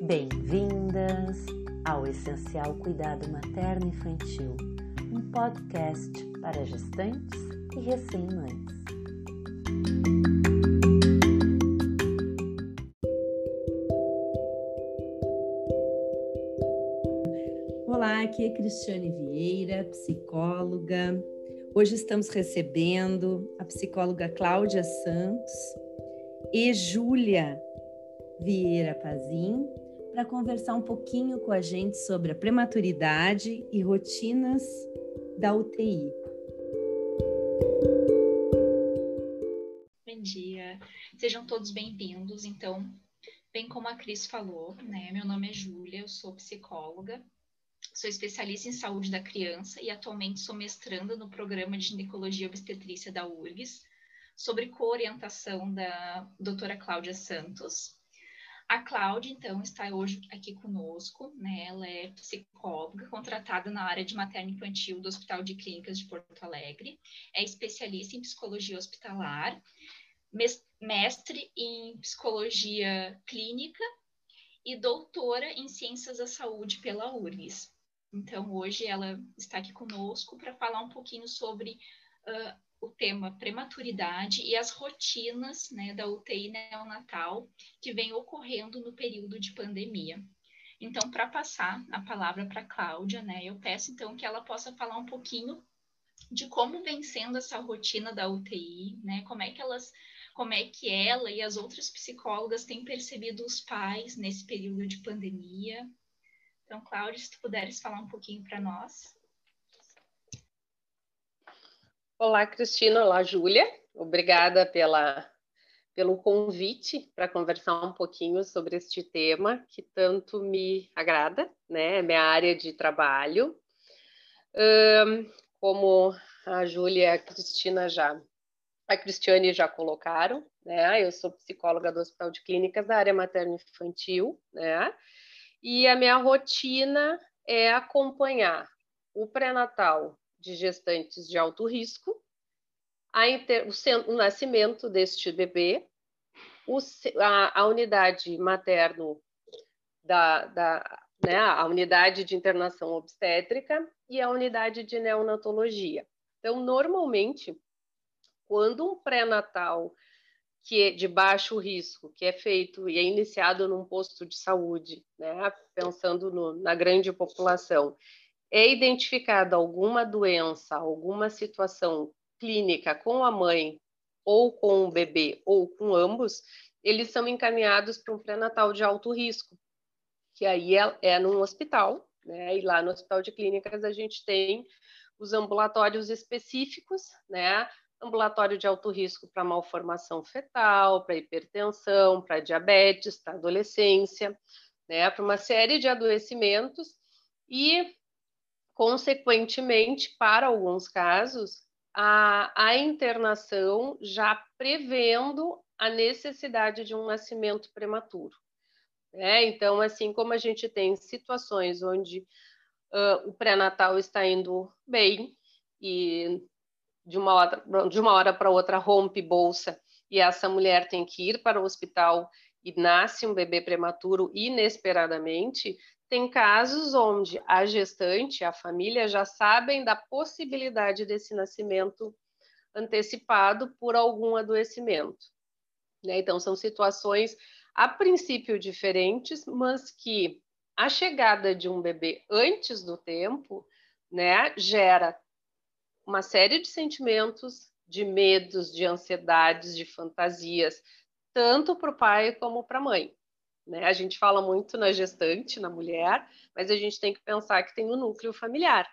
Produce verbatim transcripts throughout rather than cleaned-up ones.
Bem-vindas ao Essencial Cuidado Materno Infantil, um podcast para gestantes e recém-mães. Olá, aqui é Cristiane Vieira, psicóloga. Hoje estamos recebendo a psicóloga Cláudia Santos e Júlia Vieira Pazin para conversar um pouquinho com a gente sobre a prematuridade e rotinas da U T I. Bom dia, sejam todos bem-vindos. Então, bem como a Cris falou, né? Meu nome é Júlia, eu sou psicóloga, sou especialista em saúde da criança e atualmente sou mestranda no programa de ginecologia e obstetrícia da U R G S, sobre coorientação da doutora Cláudia Santos. A Cláudia, então, está hoje aqui conosco, né? Ela é psicóloga, contratada na área de materno-infantil do Hospital de Clínicas de Porto Alegre, é especialista em psicologia hospitalar, mestre em psicologia clínica e doutora em ciências da saúde pela U R G S. Então, hoje ela está aqui conosco para falar um pouquinho sobre uh, o tema prematuridade e as rotinas, né, da U T I neonatal que vem ocorrendo no período de pandemia. Então, para passar a palavra para a Cláudia, né, eu peço então que ela possa falar um pouquinho de como vem sendo essa rotina da U T I, né, como é que elas, como é que ela e as outras psicólogas têm percebido os pais nesse período de pandemia. Então, Cláudia, se tu puderes falar um pouquinho para nós. Olá, Cristina. Olá, Júlia. Obrigada pela, pelo convite para conversar um pouquinho sobre este tema que tanto me agrada, né? É minha área de trabalho. Um, como a Júlia e a Cristina já, a Cristiane já colocaram, né? Eu sou psicóloga do Hospital de Clínicas da área materno-infantil, né? E a minha rotina é acompanhar o pré-natal de gestantes de alto risco, a inter, o, o nascimento deste bebê, o, a, a unidade materno, da, da, né, a unidade de internação obstétrica e a unidade de neonatologia. Então, normalmente, quando um pré-natal que é de baixo risco, que é feito e é iniciado num posto de saúde, né, pensando no, na grande população, é identificada alguma doença, alguma situação clínica com a mãe, ou com o bebê, ou com ambos, eles são encaminhados para um pré-natal de alto risco, que aí é, é num hospital, né? E lá no Hospital de Clínicas a gente tem os ambulatórios específicos, né? Ambulatório de alto risco para malformação fetal, para hipertensão, para diabetes, para adolescência, né? Para uma série de adoecimentos e, consequentemente, para alguns casos, a, a internação já prevendo a necessidade de um nascimento prematuro. É, então, assim como a gente tem situações onde uh, o pré-natal está indo bem e de uma hora, de uma hora para outra rompe bolsa e essa mulher tem que ir para o hospital e nasce um bebê prematuro inesperadamente, tem casos onde a gestante, a família já sabem da possibilidade desse nascimento antecipado por algum adoecimento, né? Então, são situações a princípio diferentes, mas que a chegada de um bebê antes do tempo, né, gera uma série de sentimentos, de medos, de ansiedades, de fantasias, tanto para o pai como para a mãe, né? A gente fala muito na gestante, na mulher, mas a gente tem que pensar que tem o núcleo familiar,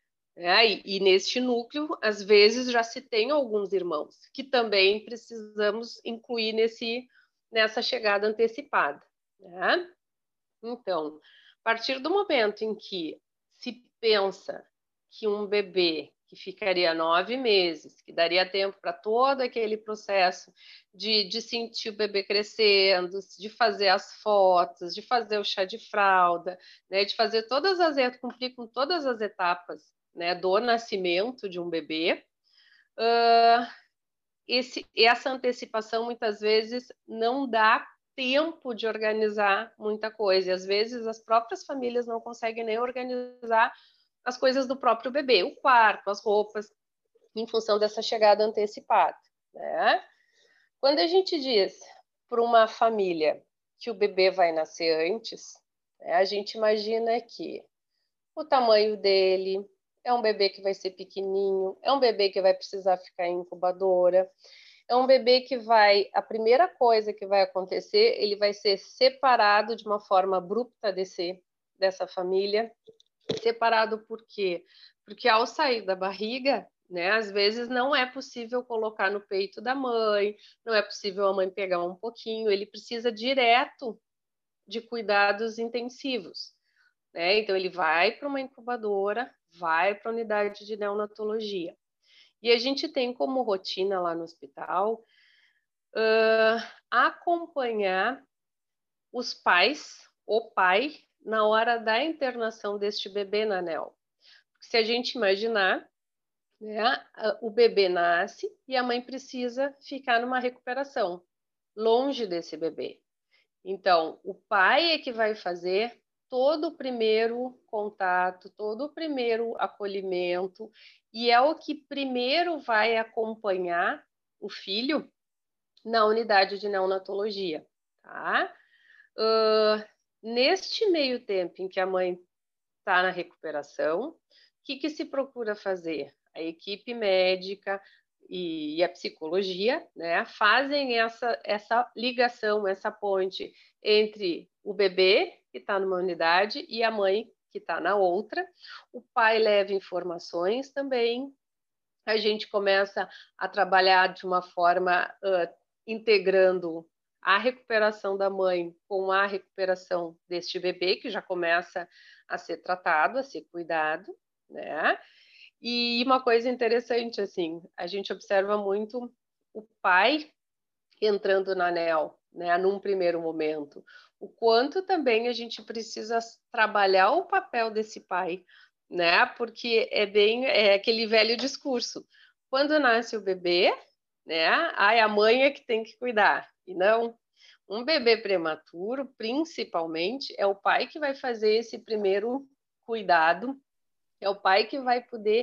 né? E, e neste núcleo, às vezes, já se tem alguns irmãos, que também precisamos incluir nesse, nessa chegada antecipada, né? Então, a partir do momento em que se pensa que um bebê que ficaria nove meses, que daria tempo para todo aquele processo de, de sentir o bebê crescendo, de fazer as fotos, de fazer o chá de fralda, né, de fazer todas as cumprir com todas as etapas, né, do nascimento de um bebê, uh, esse, essa antecipação muitas vezes não dá tempo de organizar muita coisa. E às vezes as próprias famílias não conseguem nem organizar as coisas do próprio bebê, o quarto, as roupas, em função dessa chegada antecipada, né? Quando a gente diz para uma família que o bebê vai nascer antes, né, a gente imagina que o tamanho dele é um bebê que vai ser pequenininho, é um bebê que vai precisar ficar em incubadora, é um bebê que vai, a primeira coisa que vai acontecer, ele vai ser separado de uma forma abrupta desse, dessa família. Separado por quê? Porque ao sair da barriga, né, às vezes não é possível colocar no peito da mãe, não é possível a mãe pegar um pouquinho, ele precisa direto de cuidados intensivos, né? Então ele vai para uma incubadora, vai para a unidade de neonatologia. E a gente tem como rotina lá no hospital uh, acompanhar os pais, o pai, na hora da internação deste bebê na neo. Se a gente imaginar, né, o bebê nasce e a mãe precisa ficar numa recuperação, longe desse bebê. Então, o pai é que vai fazer todo o primeiro contato, todo o primeiro acolhimento, e é o que primeiro vai acompanhar o filho na unidade de neonatologia, tá? Uh, neste meio tempo em que a mãe está na recuperação, o que, que se procura fazer? A equipe médica e, e a psicologia, né, fazem essa, essa ligação, essa ponte entre o bebê, que está numa unidade, e a mãe, que está na outra. O pai leva informações também. A gente começa a trabalhar de uma forma uh, integrando a recuperação da mãe com a recuperação deste bebê, que já começa a ser tratado, a ser cuidado, né? E uma coisa interessante, assim, a gente observa muito o pai entrando na neo, né, num primeiro momento. O quanto também a gente precisa trabalhar o papel desse pai, né? Porque é bem é aquele velho discurso. Quando nasce o bebê, né? Ai, a mãe é que tem que cuidar. E não, um bebê prematuro, principalmente, é o pai que vai fazer esse primeiro cuidado, é o pai que vai poder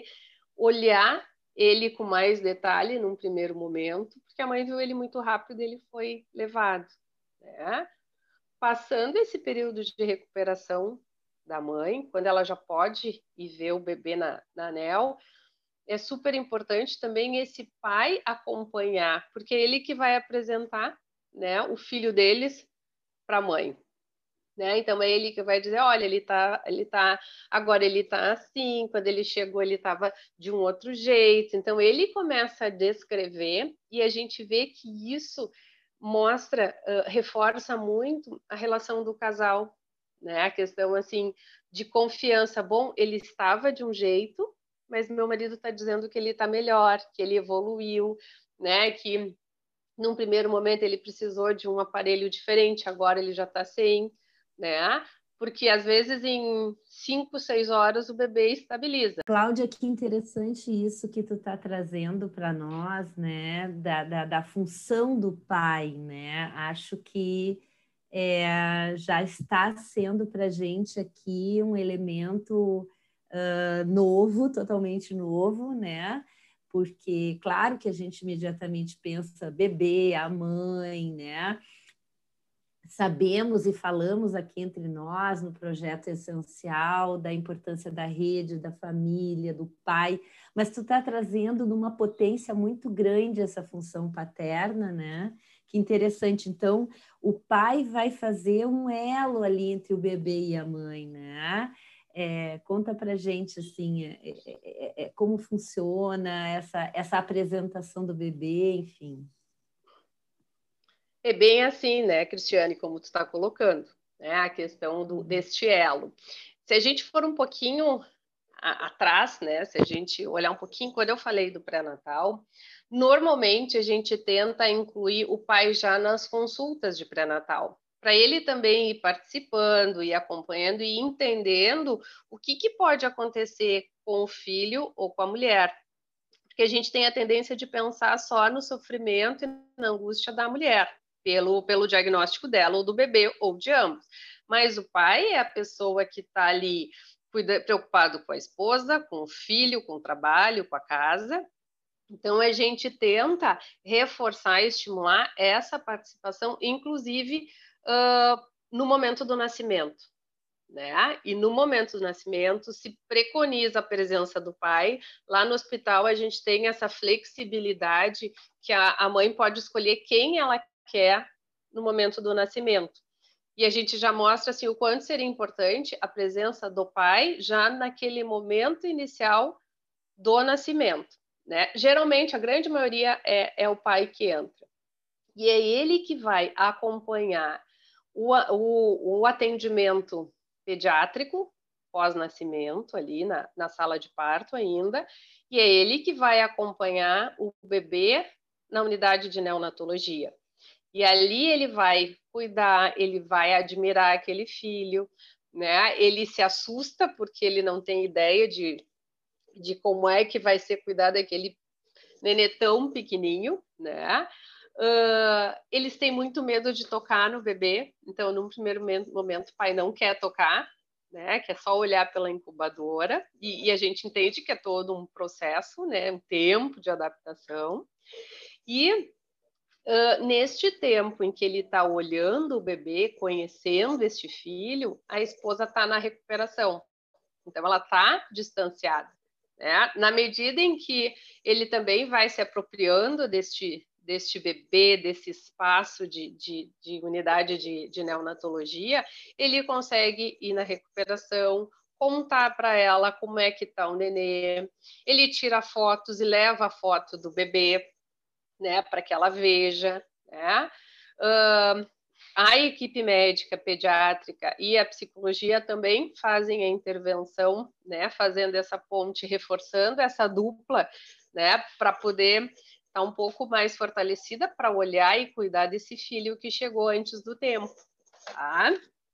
olhar ele com mais detalhe num primeiro momento, porque a mãe viu ele muito rápido e ele foi levado, né? Passando esse período de recuperação da mãe, quando ela já pode ir ver o bebê na, na neo, é super importante também esse pai acompanhar, porque é ele que vai apresentar, né, o filho deles para a mãe. Né? Então é ele que vai dizer, olha, ele tá, ele tá, agora ele tá assim, quando ele chegou ele estava de um outro jeito. Então ele começa a descrever e a gente vê que isso mostra, uh, reforça muito a relação do casal, né? A questão assim de confiança. Bom, ele estava de um jeito, mas meu marido está dizendo que ele está melhor, que ele evoluiu, né? Que num primeiro momento ele precisou de um aparelho diferente, agora ele já está sem. Né? Porque às vezes em cinco, seis horas o bebê estabiliza. Cláudia, que interessante isso que tu está trazendo para nós, né? Da, da, da função do pai, né? Acho que é, já está sendo para a gente aqui um elemento uh, novo, totalmente novo, né? Porque, claro que a gente imediatamente pensa bebê, a mãe, né? Sabemos e falamos aqui entre nós no projeto essencial da importância da rede, da família, do pai, mas tu está trazendo numa potência muito grande essa função paterna, né? Que interessante. Então, o pai vai fazer um elo ali entre o bebê e a mãe, né? É, conta pra gente assim, é, é, é, como funciona essa, essa apresentação do bebê, enfim. É bem assim, né, Cristiane, como tu está colocando, né, a questão do, deste elo. Se a gente for um pouquinho a, atrás, né, se a gente olhar um pouquinho, quando eu falei do pré-natal, normalmente a gente tenta incluir o pai já nas consultas de pré-natal, para ele também ir participando, ir acompanhando e entendendo o que, que pode acontecer com o filho ou com a mulher. Porque a gente tem a tendência de pensar só no sofrimento e na angústia da mulher. pelo, pelo diagnóstico dela, ou do bebê, ou de ambos. Mas o pai é a pessoa que está ali cuida, preocupado com a esposa, com o filho, com o trabalho, com a casa. Então, a gente tenta reforçar e estimular essa participação, inclusive uh, no momento do nascimento. Né? E no momento do nascimento se preconiza a presença do pai. Lá no hospital a gente tem essa flexibilidade que a, a mãe pode escolher quem ela quer no momento do nascimento. E a gente já mostra assim, o quanto seria importante a presença do pai já naquele momento inicial do nascimento. Né? Geralmente, a grande maioria é, é o pai que entra. E é ele que vai acompanhar o, o, o atendimento pediátrico, pós-nascimento, ali na, na sala de parto ainda, e é ele que vai acompanhar o bebê na unidade de neonatologia. E ali ele vai cuidar, ele vai admirar aquele filho, né? Ele se assusta porque ele não tem ideia de, de como é que vai ser cuidar daquele nenê tão pequenininho, né? Uh, eles têm muito medo de tocar no bebê, então, num primeiro momento, o pai não quer tocar, né? Quer só olhar pela incubadora, e, e a gente entende que é todo um processo, né? Um tempo de adaptação. E uh, neste tempo em que ele está olhando o bebê, conhecendo este filho, a esposa está na recuperação, então ela está distanciada. Né? Na medida em que ele também vai se apropriando deste, deste bebê, desse espaço de, de, de unidade de, de neonatologia, ele consegue ir na recuperação, contar para ela como é que está o nenê, ele tira fotos e leva a foto do bebê, né, para que ela veja, né? Uh, a equipe médica pediátrica e a psicologia também fazem a intervenção, né, fazendo essa ponte, reforçando essa dupla, né, para poder estar um pouco mais fortalecida para olhar e cuidar desse filho que chegou antes do tempo. Tá?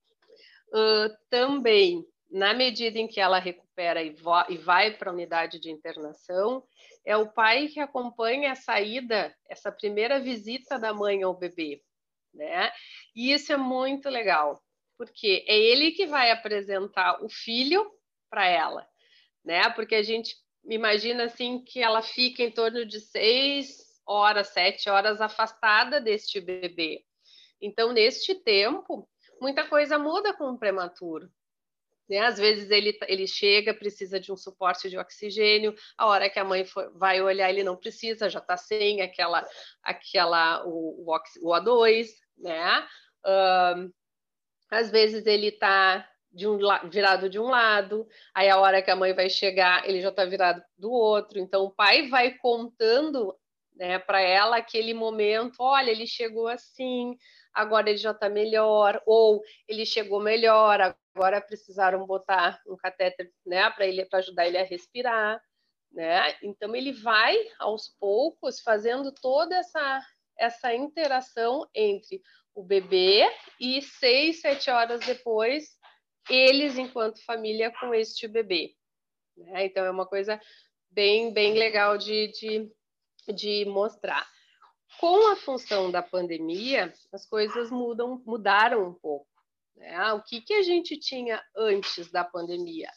Uh, também, na medida em que ela recupera e, e vai para a unidade de internação, é o pai que acompanha a saída, essa primeira visita da mãe ao bebê. Né? E isso é muito legal, porque é ele que vai apresentar o filho para ela, né? Porque a gente imagina assim que ela fica em torno de seis horas, sete horas afastada deste bebê. Então, neste tempo, muita coisa muda com o prematuro. Né? Às vezes ele, ele chega, precisa de um suporte de oxigênio, a hora que a mãe for, vai olhar, ele não precisa, já está sem aquela, aquela, o, o, o O dois, né? Uh, às vezes ele está de um, virado de um lado, aí a hora que a mãe vai chegar, ele já está virado do outro, então o pai vai contando, né, para ela aquele momento, olha, ele chegou assim, agora ele já está melhor, ou ele chegou melhor, agora precisaram botar um catéter, né, para ele, para ajudar ele a respirar, né? Então ele vai aos poucos fazendo toda essa essa interação entre o bebê e seis, sete horas depois eles enquanto família com este bebê, né? Então é uma coisa bem bem legal de, de, de mostrar. Com a função da pandemia, as coisas mudam, mudaram um pouco. Né? O que, que a gente tinha antes da pandemia?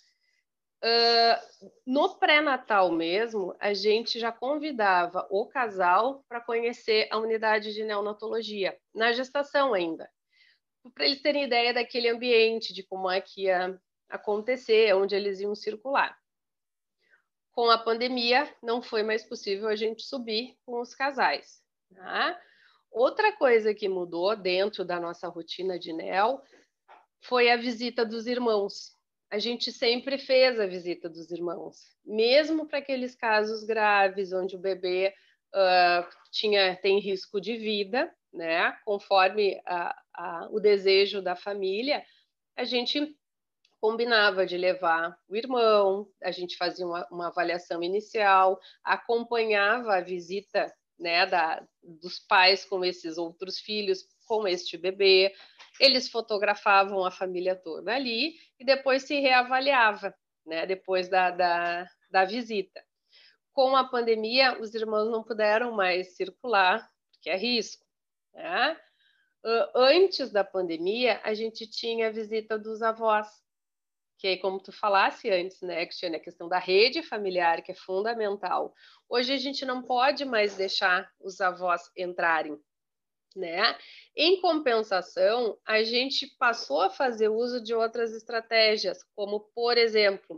Uh, no pré-natal mesmo, a gente já convidava o casal para conhecer a unidade de neonatologia, na gestação ainda, para eles terem ideia daquele ambiente, de como é que ia acontecer, onde eles iam circular. Com a pandemia, não foi mais possível a gente subir com os casais. Tá? Outra coisa que mudou dentro da nossa rotina de neo foi a visita dos irmãos. A gente sempre fez a visita dos irmãos, mesmo para aqueles casos graves, onde o bebê uh, tinha, tem risco de vida, né? Conforme a, a, o desejo da família, a gente combinava de levar o irmão, a gente fazia uma, uma avaliação inicial, acompanhava a visita, né, da, dos pais com esses outros filhos, com este bebê, eles fotografavam a família toda ali e depois se reavaliava, né, depois da, da, da visita. Com a pandemia, os irmãos não puderam mais circular, porque é risco, né? Uh, antes da pandemia, a gente tinha a visita dos avós, que aí, como tu falasse antes, né, Cristiane, a questão da rede familiar, que é fundamental. Hoje a gente não pode mais deixar os avós entrarem, né? Em compensação, a gente passou a fazer uso de outras estratégias, como, por exemplo,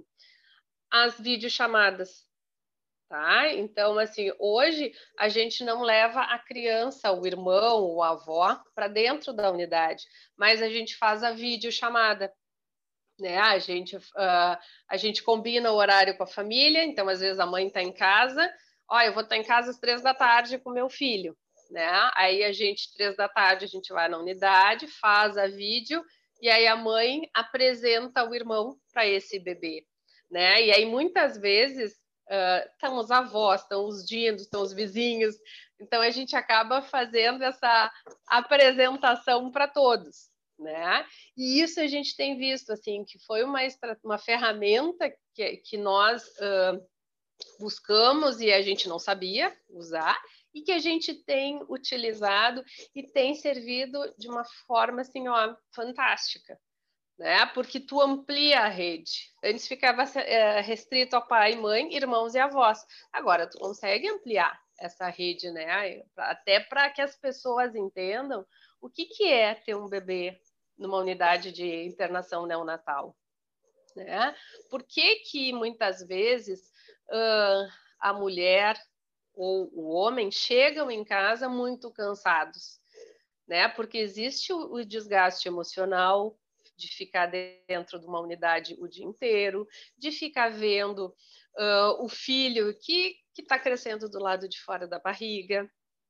as videochamadas, tá? Então, assim, hoje a gente não leva a criança, o irmão ou a avó para dentro da unidade, mas a gente faz a videochamada, né? A gente, uh, a gente combina o horário com a família, então às vezes a mãe está em casa, ó, eu vou estar em casa às três da tarde com meu filho, né? Aí a gente, três da tarde, a gente vai na unidade, faz a vídeo, e aí a mãe apresenta o irmão para esse bebê, né? E aí muitas vezes uh, estão os avós, estão os dindos, estão os vizinhos, então a gente acaba fazendo essa apresentação para todos, né? E isso a gente tem visto, assim, que foi uma, uma ferramenta que, que nós uh, buscamos e a gente não sabia usar, e que a gente tem utilizado e tem servido de uma forma, assim, ó, fantástica, né? Porque tu amplia a rede. Antes ficava uh, restrito ao pai, mãe, irmãos e avós. Agora tu consegue ampliar essa rede, né? Até para que as pessoas entendam o que, que é ter um bebê numa unidade de internação neonatal, né? Por que que muitas vezes uh, a mulher ou o homem chegam em casa muito cansados, né? Porque existe o, o desgaste emocional de ficar dentro de uma unidade o dia inteiro, de ficar vendo uh, o filho que que está crescendo do lado de fora da barriga,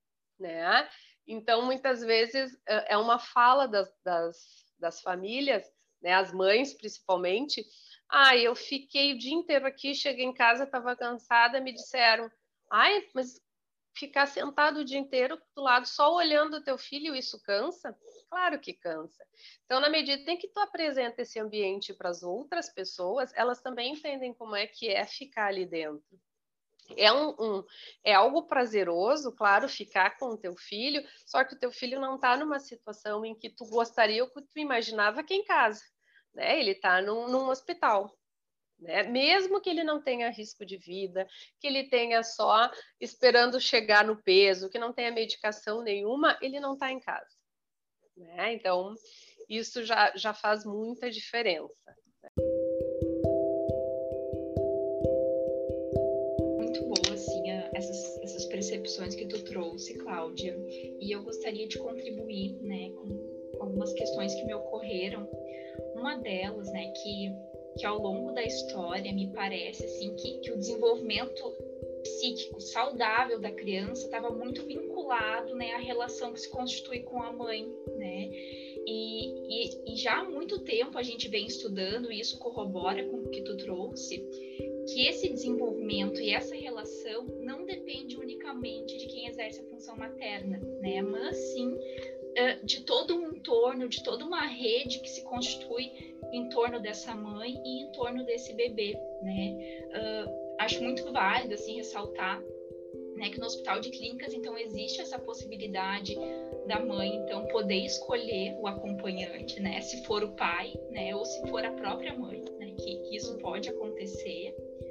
né? Então, muitas vezes, é uma fala das, das, das famílias, né, as mães principalmente, ah, eu fiquei o dia inteiro aqui, cheguei em casa, estava cansada, me disseram, ai, mas ficar sentado o dia inteiro do lado, só olhando o teu filho, isso cansa? Claro que cansa. Então, na medida em que tu apresenta esse ambiente para as outras pessoas, elas também entendem como é que é ficar ali dentro. É, um, um, é algo prazeroso, claro, ficar com o teu filho, só que o teu filho não está numa situação em que tu gostaria ou que tu imaginava que é em casa, né? Ele está num, num hospital, né? Mesmo que ele não tenha risco de vida, que ele tenha só esperando chegar no peso, que não tenha medicação nenhuma, ele não está em casa, né? Então, isso já, já faz muita diferença. Essas, essas percepções que tu trouxe, Cláudia, e eu gostaria de contribuir, né, com algumas questões que me ocorreram. Uma delas, né, que, que ao longo da história me parece assim que, que o desenvolvimento psíquico saudável da criança estava muito vinculado, né, à relação que se constitui com a mãe, né, e, e, e já há muito tempo a gente vem estudando, e isso corrobora com o que tu trouxe, que esse desenvolvimento e essa relação não depende unicamente de quem exerce a função materna, né? Mas sim de todo um entorno, de toda uma rede que se constitui em torno dessa mãe e em torno desse bebê, né? Uh, acho muito válido assim ressaltar, né, que no hospital de clínicas então existe essa possibilidade da mãe então poder escolher o acompanhante, né? Se for o pai, né? Ou se for a própria mãe, né? Que, que isso pode acontecer.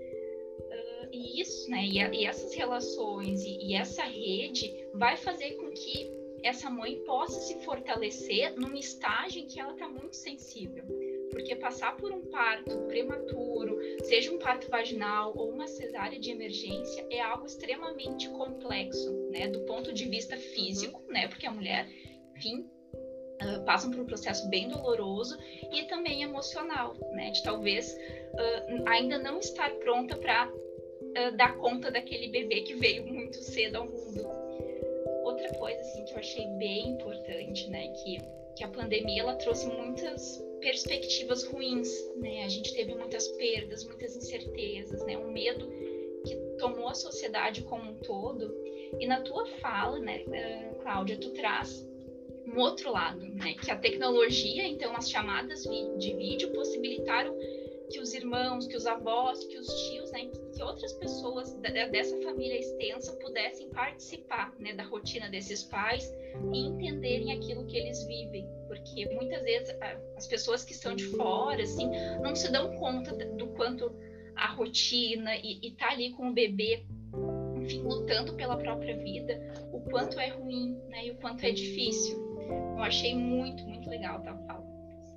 E isso, né, e, a, e essas relações e, e essa rede vai fazer com que essa mãe possa se fortalecer num estágio em que ela está muito sensível. Porque passar por um parto prematuro, seja um parto vaginal ou uma cesárea de emergência, é algo extremamente complexo, né, do ponto de vista físico, né, porque a mulher, enfim, uh, passa por um processo bem doloroso, e também emocional, né, de talvez uh, ainda não estar pronta para dar conta daquele bebê que veio muito cedo ao mundo. Outra coisa assim que eu achei bem importante, né, que, que a pandemia ela trouxe muitas perspectivas ruins, né? A gente teve muitas perdas, muitas incertezas, né? Um medo que tomou a sociedade como um todo. E na tua fala, né, Cláudia, tu traz um outro lado, né, que a tecnologia, então as chamadas de vídeo possibilitaram que os irmãos, que os avós, que os tios, né, que outras pessoas dessa família extensa pudessem participar, né, da rotina desses pais e entenderem aquilo que eles vivem, porque muitas vezes as pessoas que estão de fora, assim, não se dão conta do quanto a rotina e, e tá ali com o bebê, enfim, lutando pela própria vida, o quanto é ruim, né, e o quanto é difícil. Eu achei muito, muito legal, tá, Paulo?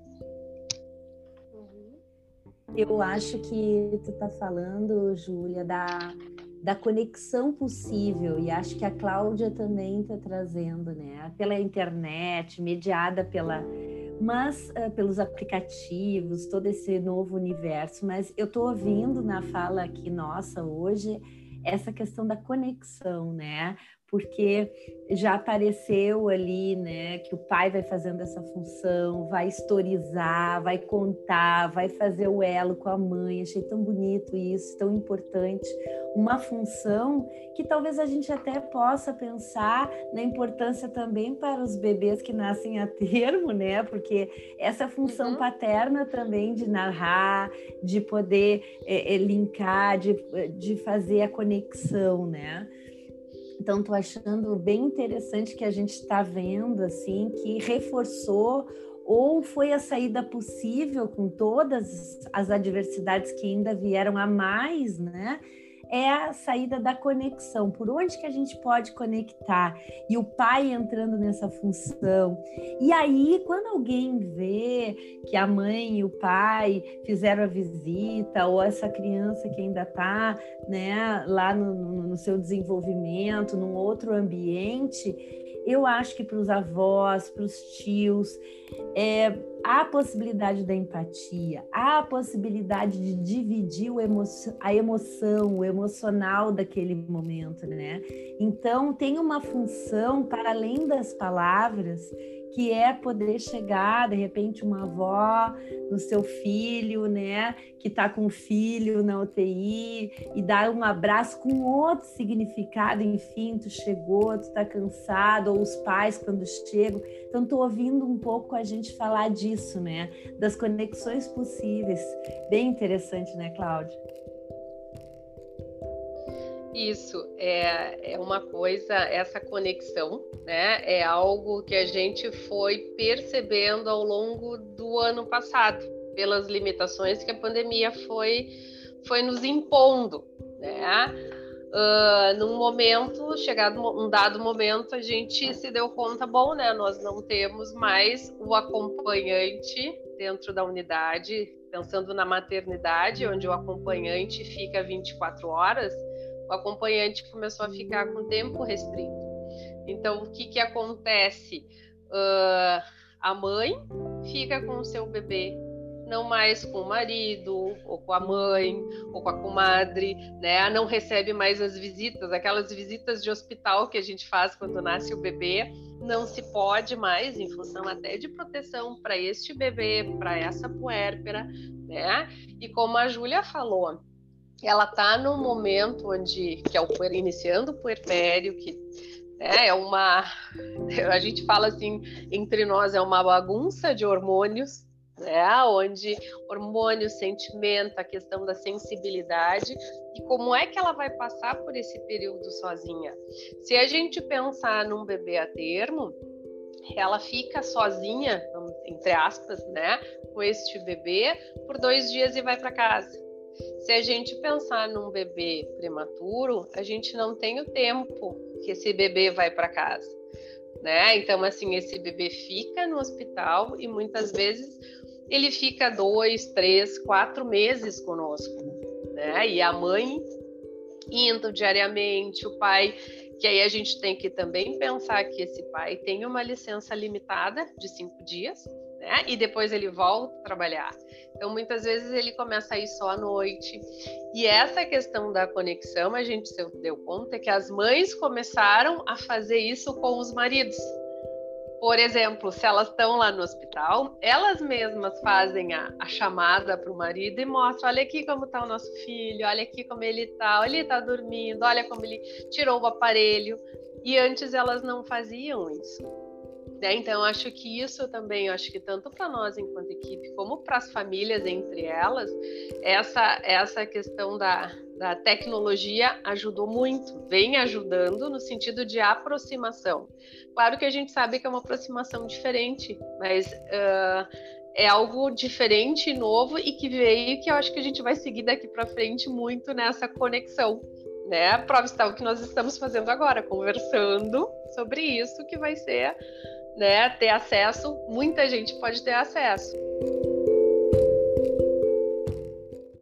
Eu acho que tu tá falando, Júlia, da, da conexão possível, e acho que a Cláudia também tá trazendo, né? Pela internet, mediada pela, mas uh, pelos aplicativos, todo esse novo universo. Mas eu tô ouvindo na fala aqui nossa hoje essa questão da conexão, né? Porque já apareceu ali, né, que o pai vai fazendo essa função, vai historizar, vai contar, vai fazer o elo com a mãe. Achei tão bonito isso, tão importante. Uma função que talvez a gente até possa pensar na importância também para os bebês que nascem a termo, né? Porque essa função uhum. paterna também de narrar, de poder é, é, linkar, de, de fazer a conexão, né? Então, estou achando bem interessante que a gente está vendo, assim, que reforçou ou foi a saída possível com todas as adversidades que ainda vieram a mais, né? É a saída da conexão, por onde que a gente pode conectar, e o pai entrando nessa função. E aí, quando alguém vê que a mãe e o pai fizeram a visita, ou essa criança que ainda está, né, lá no, no, no seu desenvolvimento, num outro ambiente, eu acho que para os avós, para os tios, é, há a possibilidade da empatia, há a possibilidade de dividir o emo- a emoção, o emocional daquele momento, né? Então, tem uma função para além das palavras, que é poder chegar, de repente, uma avó no seu filho, né, que está com o filho na U T I, e dar um abraço com outro significado. Enfim, tu chegou, tu está cansado, ou os pais quando chegam. Então, estou ouvindo um pouco a gente falar disso, né, das conexões possíveis. Bem interessante, né, Cláudia? Isso, é, é uma coisa, essa conexão, né, é algo que a gente foi percebendo ao longo do ano passado, pelas limitações que a pandemia foi, foi nos impondo, né? Uh, num momento, chegado um dado momento, a gente se deu conta, bom, né, nós não temos mais o acompanhante dentro da unidade, pensando na maternidade, onde o acompanhante fica vinte e quatro horas, o acompanhante começou a ficar com tempo restrito. Então, o que que acontece? Uh, a mãe fica com o seu bebê, não mais com o marido, ou com a mãe, ou com a comadre, né? Não recebe mais as visitas, aquelas visitas de hospital que a gente faz quando nasce o bebê, não se pode mais, em função até de proteção para este bebê, para essa puérpera, né? E como a Júlia falou, ela está num momento onde, que é o iniciando o puerpério, que né, é uma, a gente fala assim, entre nós, é uma bagunça de hormônios, né, onde hormônio, sentimento, a questão da sensibilidade, e como é que ela vai passar por esse período sozinha. Se a gente pensar num bebê a termo, ela fica sozinha, entre aspas, né, com este bebê por dois dias e vai para casa. Se a gente pensar num bebê prematuro, a gente não tem o tempo que esse bebê vai para casa, né? Então, assim, esse bebê fica no hospital e muitas vezes ele fica dois, três, quatro meses conosco, né? E a mãe indo diariamente, o pai, que aí a gente tem que também pensar que esse pai tem uma licença limitada de cinco dias, né? E depois ele volta a trabalhar. Então, muitas vezes ele começa a ir só à noite. E essa questão da conexão, a gente se deu conta que as mães começaram a fazer isso com os maridos. Por exemplo, se elas estão lá no hospital, elas mesmas fazem a, a chamada para o marido e mostram, olha aqui como está o nosso filho, olha aqui como ele está, ele está dormindo, olha como ele tirou o aparelho. E antes elas não faziam isso. Né? Então, acho que isso também, acho que tanto para nós enquanto equipe, como para as famílias entre elas, essa, essa questão da, da tecnologia ajudou muito, vem ajudando no sentido de aproximação. Claro que a gente sabe que é uma aproximação diferente, mas uh, é algo diferente, novo e que veio que eu acho que a gente vai seguir daqui para frente muito nessa conexão. Né? A prova está o que nós estamos fazendo agora, conversando sobre isso que vai ser, né, ter acesso, muita gente pode ter acesso.